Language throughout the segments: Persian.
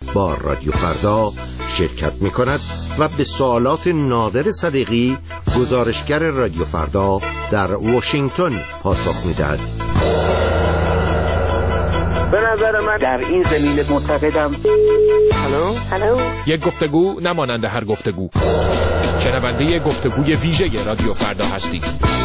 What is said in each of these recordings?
با رادیو فردا شرکت می‌کند و به سوالات نادر صدیقی گزارشگر رادیو فردا در واشنگتن پاسخ می‌دهد. به نظر من در این زمینه معتقدم. هلو یک گفتگو نمانند هر گفتگو. شنونده گفتگوی ویژه رادیو فردا هستید.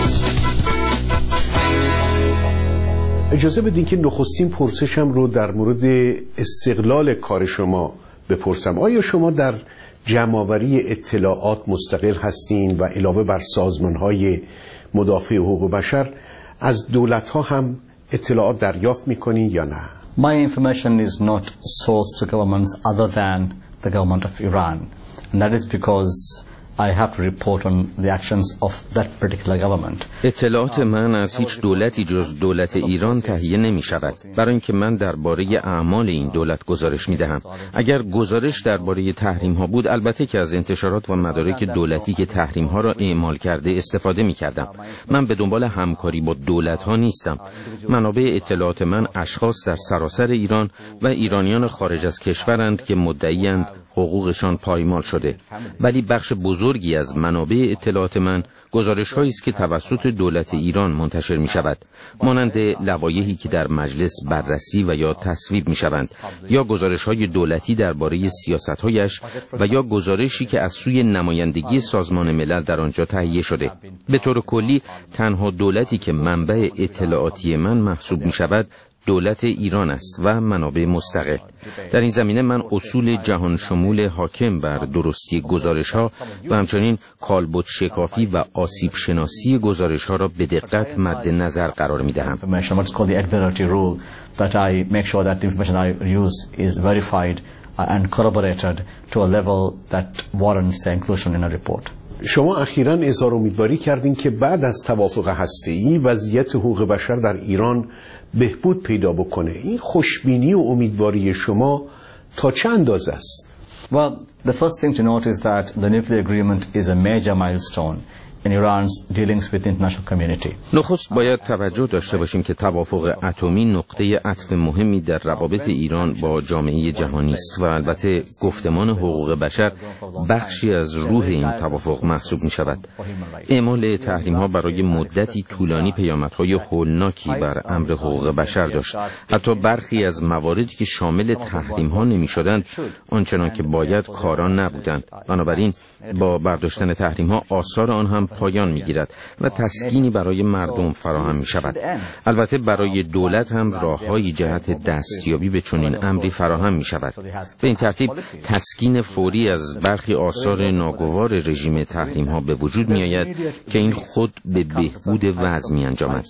اجازه بدین که نخستین پرسشم رو در مورد استقلال کار شما بپرسم. آیا شما در جمع‌آوری اطلاعات مستقل هستین و علاوه بر سازمان‌های مدافع حقوق بشر از دولت‌ها هم اطلاعات دریافت می‌کنین یا نه؟ My information is not sourced to governments other than the government of Iran, and that is because I have to report on the actions of that particular government. اطلاعات من از هیچ دولتی جز دولت ایران تهیه نمی شود، برای اینکه من درباره اعمال این دولت گزارش می دهم. اگر گزارش درباره تحریم ها بود، البته که از انتشارات و مدارک دولتی که تحریم ها را اعمال کرده استفاده می کردم. من به دنبال همکاری با دولت ها نیستم. منابع اطلاعات من اشخاص در سراسر ایران و ایرانیان خارج از کشورند که مدعی‌اند حقوقشان پایمال شده، ولی بخش بزرگی از منابع اطلاعات من گزارش‌هایی است که توسط دولت ایران منتشر می‌شود، مانند لوایحی که در مجلس بررسی و یا تصویب می‌شوند، یا گزارش‌های دولتی درباره سیاست‌هایش و یا گزارشی که از سوی نمایندگی سازمان ملل در آنجا تهیه شده. به طور کلی تنها دولتی که منبع اطلاعاتی من محسوب می‌شود دولت ایران است و منابع مستقل. در این زمینه من اصول جهان شمول حاکم بر درستی گزارش‌ها و همچنین کالبد شکافی و آسیب شناسی گزارش‌ها را به دقت مد نظر قرار می‌دهم. and corroborated to a level that warrants the inclusion in a report. شما اخیراً اظهار امیدواری کردین که بعد از توافق هسته‌ای وضعیت حقوق بشر در ایران بهبود پیدا بکنه. این خوشبینی و امیدواری شما تا چه اندازه است؟ Well, the first thing to note is that the nuclear agreement is a major milestone in Iran's dealings with the international community. نخست باید توجه داشته باشیم که توافق اتمی نقطه عطف مهمی در روابط ایران با جامعه جهانی است و البته گفتمان حقوق بشر بخشی از روح این توافق محسوب می شود. اعمال تحریم ها برای مدتی طولانی پیامدهای هولناکی بر امر حقوق بشر داشت. حتی برخی از مواردی که شامل تحریم ها نمی شدند آنچنان که باید کاران نبودند. بنابراین با برداشتن تحریم ها آثار آن هم پایان می‌گیرد و تسکینی برای مردم فراهم می‌شود. البته برای دولت هم راه‌های جهت دستیابی به چنین امری فراهم می‌شود. به این ترتیب تسکین فوری از برخی آثار ناگوار رژیم تحریم‌ها به وجود می‌آید که این خود به بهبود وضع می‌انجامد.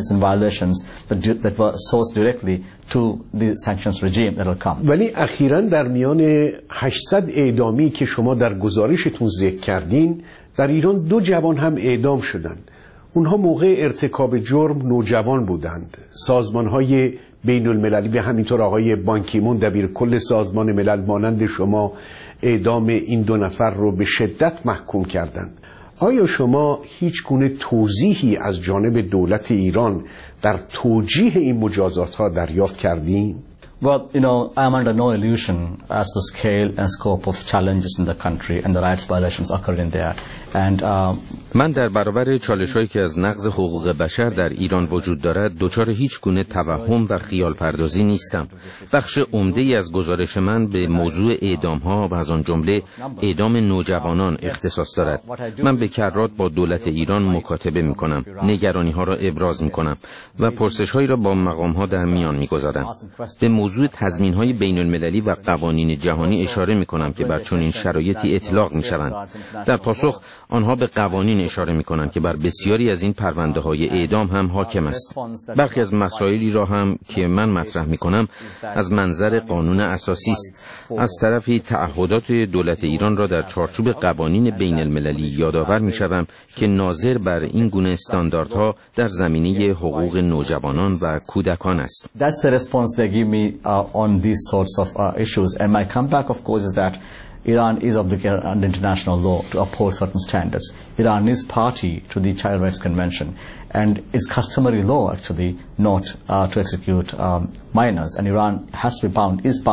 ولی اخیراً در میان 800 اعدامی که شما در گزارشتون ذکر کردین، در ایران 2 جوان هم اعدام شدند. اونها موقع ارتکاب جرم نوجوان بودند. سازمان‌های بین المللی و همینطور آقای بانکیمون دبیرکل سازمان ملل مانند شما اعدام این 2 نفر رو به شدت محکوم کردند. آیا شما هیچ گونه توضیحی از جانب دولت ایران در توجیه این مجازات‌ها دریافت کردین؟ Well, I'm under no illusion as to the scale and scope of challenges in the country and the rights violations occurring there. And من در برابر چالش‌هایی که از نقض حقوق بشر در ایران وجود دارد دچار هیچ گونه توهم و خیال پردازی نیستم. بخش عمده‌ای از گزارش من به موضوع اعدام‌ها و از آن جمله اعدام نوجوانان اختصاص دارد. من به کرات با دولت ایران مکاتبه می‌کنم، نگرانی‌ها را ابراز می‌کنم و پرسش‌هایی را با مقام‌ها در میان می‌گذارم. به موضوع تضمین‌های بین‌المللی و قوانین جهانی اشاره می‌کنم که بر چنین شرایطی اطلاق می‌شوند. در پاسخ آنها به قوانین اشاره می‌کنند که بر بسیاری از این پرونده‌های اعدام هم حاکم است. برخی از مسائلی را هم که من مطرح می‌کنم از منظر قانون اساسی است. از طرفی تعهدات دولت ایران را در چارچوب قوانین بین‌المللی یادآور می‌شوم که ناظر بر این گونه استانداردها در زمینه حقوق نوجوانان و کودکان است. That's the response they give me on these sorts of issues, and my comeback of course is that Iran is obligated under international law to uphold certain standards. Iran is party to the Child Rights Convention, and it's customary law actually not to execute minors, and Iran is bound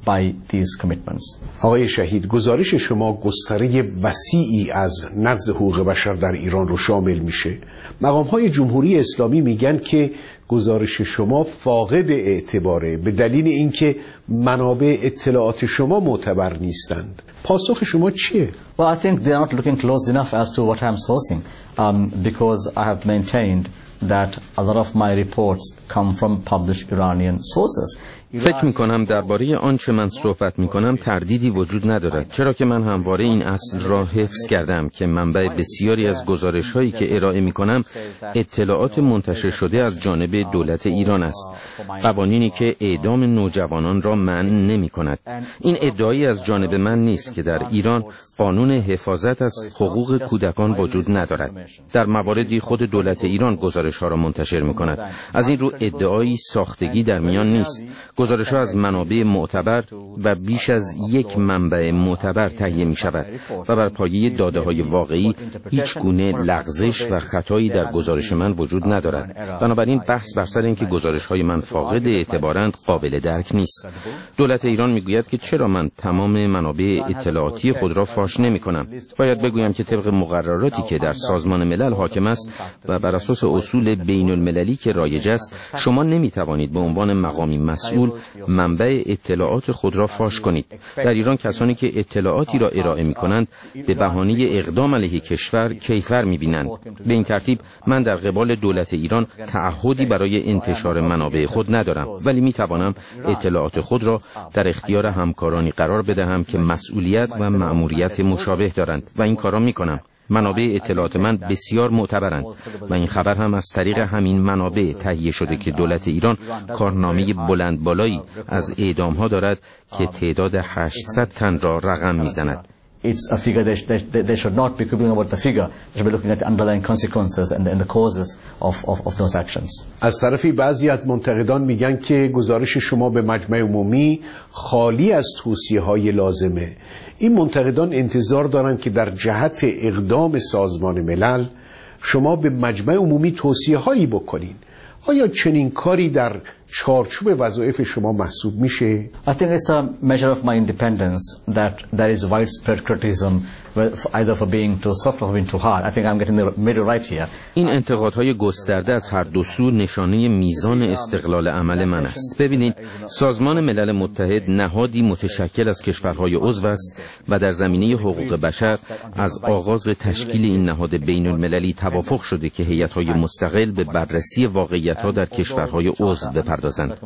by these commitments. آقای شهید، گزارش شما گستره وسیعی از نقض حقوق بشر در ایران رو شامل میشه. مقام‌های جمهوری اسلامی میگن که گزارش شما فاقد اعتباره به دلیل اینکه منابع اطلاعات شما معتبر نیستند. پاسخ شما چیه؟ Well, I think they are not looking close enough as to what I'm sourcing, because I have maintained that a lot of my reports come from published Iranian sources. فکر میکنم درباره آنچه من صحبت میکنم تردیدی وجود ندارد، چرا که من همواره این اصل را حفظ کردم که منبع بسیاری از گزارش هایی که ارائه میکنم اطلاعات منتشر شده از جانب دولت ایران است، قوانینی که اعدام نوجوانان را منع نمی کند. این ادعایی از جانب من نیست که در ایران قانون حفاظت از حقوق کودکان وجود ندارد. در مواردی خود دولت ایران گزارش ها را منتشر میکند. از این رو ادعایی ساختگی در میان نیست. گزارش‌ها از منابع معتبر و بیش از یک منبع معتبر تهیه می‌شود و بر پایه داده‌های واقعی هیچ گونه لغزش و خطایی در گزارش من وجود ندارد. بنابراین بحث بر سر اینکه گزارش‌های من فاقد اعتبارند قابل درک نیست. دولت ایران میگوید که چرا من تمام منابع اطلاعاتی خود را فاش نمی‌کنم. باید بگویم که طبق مقرراتی که در سازمان ملل حاکم است و بر اساس اصول بین‌المللی که رایج است، شما نمی‌توانید به عنوان مقامی مسئول منبع اطلاعات خود را فاش کنید. در ایران کسانی که اطلاعاتی را ارائه می‌کنند به بهانه اقدام علیه کشور کیفر می‌بینند. به این ترتیب من در قبال دولت ایران تعهدی برای انتشار منابع خود ندارم، ولی می‌توانم اطلاعات خود را در اختیار همکارانی قرار بدهم که مسئولیت و مأموریت مشابه دارند و این کارا می‌کنم. منابع اطلاعات من بسیار معتبرند و این خبر هم از طریق همین منابع تهیه شده که دولت ایران کارنامه بلند بالایی از اعدام‌ها دارد که تعداد 800 تن را رقم می‌زند. It's a figure they should not be quibbling about the figure. They should be looking at the underlying consequences and the causes of those actions. از طرفی بعضی از منتقدان میگن که گزارش شما به مجمع عمومی خالی از توصیه‌های لازمه. این منتقدان انتظار دارن که در جهت اقدام سازمان ملل شما به مجمع عمومی توصیه‌هایی بکنین. آیا چنین کاری در چارچوب وظایف شما محسوب میشه؟ I think it's a measure of my independence that there is widespread criticism either for being too soft or for being too hard. I think I'm getting the middle right here. این انتقادهای گسترده از هر دو سو نشانه میزان استقلال عمل من است. ببینید، سازمان ملل متحد نهادی متشکل از کشورهای عضو است و در زمینه حقوق بشر از آغاز تشکیل این نهاد بین المللی توافق شده که هیئت‌های مستقل به بررسی واقعیت‌ها در کشورهای عضو بپردازند.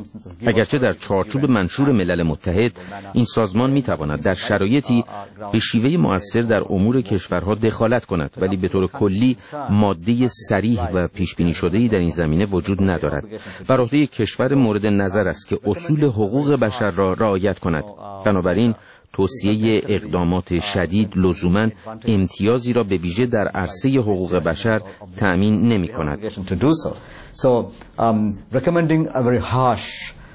اگرچه در چارچوب منشور ملل متحد این سازمان می‌تواند در شرایطی به شیوه مؤثر در امور کشورها دخالت کند، ولی به طور کلی ماده صریح و پیشبینی شده‌ای در این زمینه وجود ندارد. بر عهده کشور مورد نظر است که اصول حقوق بشر را رعایت کند. بنابراین توصیه اقدامات شدید لزوماً امتیازی را به ویژه در عرصه حقوق بشر تأمین نمی‌کند. So recommending a very harsh,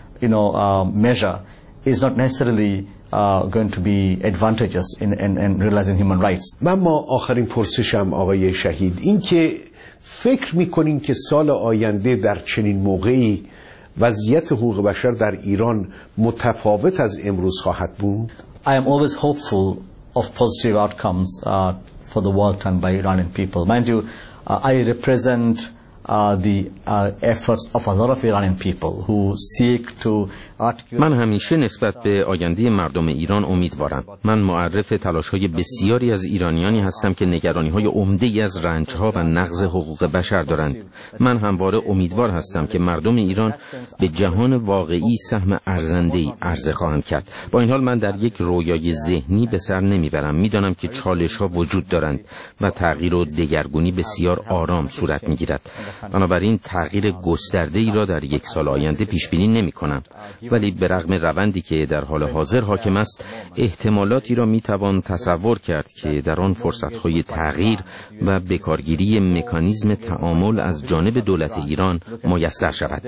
measure is not necessarily going to be advantageous in realizing human rights. ما آخرین پرسشم آقای شهید این که فکر می‌کنین که سال آینده در چنین موقعی وضعیت حقوق بشر در ایران متفاوت از امروز خواهد بود؟ I am always hopeful of positive outcomes for the work done by Iranian people. Mind you, I represent the efforts of a lot of Iranian people who seek to من همیشه نسبت به آینده مردم ایران امیدوارم. من معرف تلاش‌های بسیاری از ایرانیانی هستم که نگرانی‌های عمده‌ای از رنج‌ها و نقض حقوق بشر دارند. من همواره امیدوار هستم که مردم ایران به جهان واقعی سهم ارزنده‌ای عرضه خواهند کرد. با این حال من در یک رویای ذهنی به سر نمیبرم. میدانم که چالش‌ها وجود دارند و تغییر و دگرگونی بسیار آرام صورت می‌گیرد. بنابراین تغییر گسترده‌ای را در یک سال آینده پیش‌بینی نمی‌کنم. ولی به رغم روندی که در حال حاضر حاکم است، احتمالاتی را میتوان تصور کرد که در آن فرصت‌های تغییر و بکارگیری مکانیزم تعامل از جانب دولت ایران میسر شود.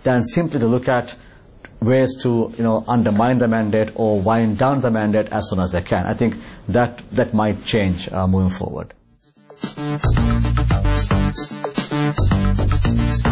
ways to undermine the mandate or wind down the mandate as soon as they can. I think that might change moving forward.